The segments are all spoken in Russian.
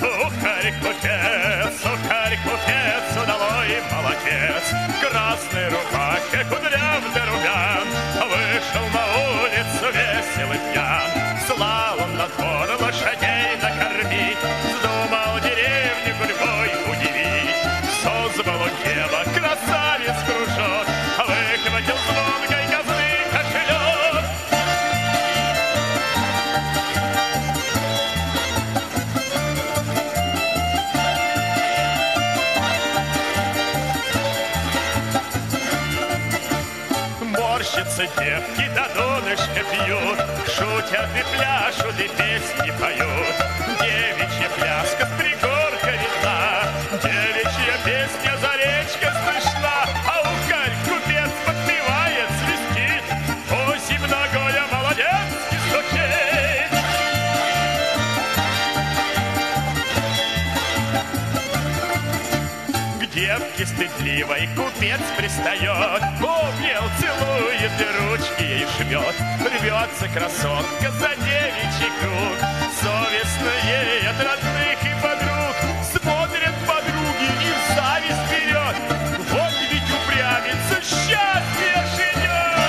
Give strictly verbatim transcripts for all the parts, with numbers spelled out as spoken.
Сухарь купец, сухарь купец, удалой молодец. Красной рубахе кудряв для румян вышел на улицу весел и пьян. Слал он на двор лошадей накормить, вздумал деревню гурьбой удивить. Созвало дело, красавец кружок, выхватил звонкой казны кошелек. Морщатся девки, да донышко пьют, шутят и пляшут, и песни поют. Девичья пляска с пригорка видна, девичья песня за речкой слышна. А ухарь купец подпевает, свистит, осень многое молодец и стучит. К девке стыдливой купец пристает, обнял, целует и ручки ей жмет. Рвется красотка за девичий круг, совестно ей от родных и подруг. Смотрят подруги и в зависть берет, вот ведь упрямится, счастье ждет.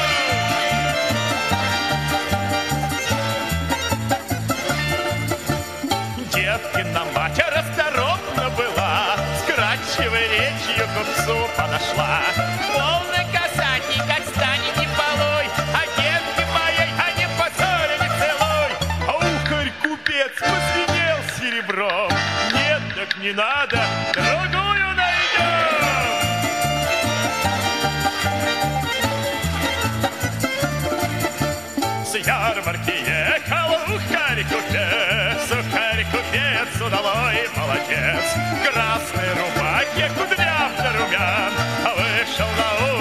Девкина мать расторопна была, с кратчевой речью купцу подошла. Полный касатик, отстань, не полой, а девки моей, а не поссорили целуй. А ухарь купец посвинел серебром. Нет, так не надо, другую найдем. С ярмарки ехал ухарь купец, ухарь купец удалой молодец. Красной рубахе кудряв да румян вышел на улицу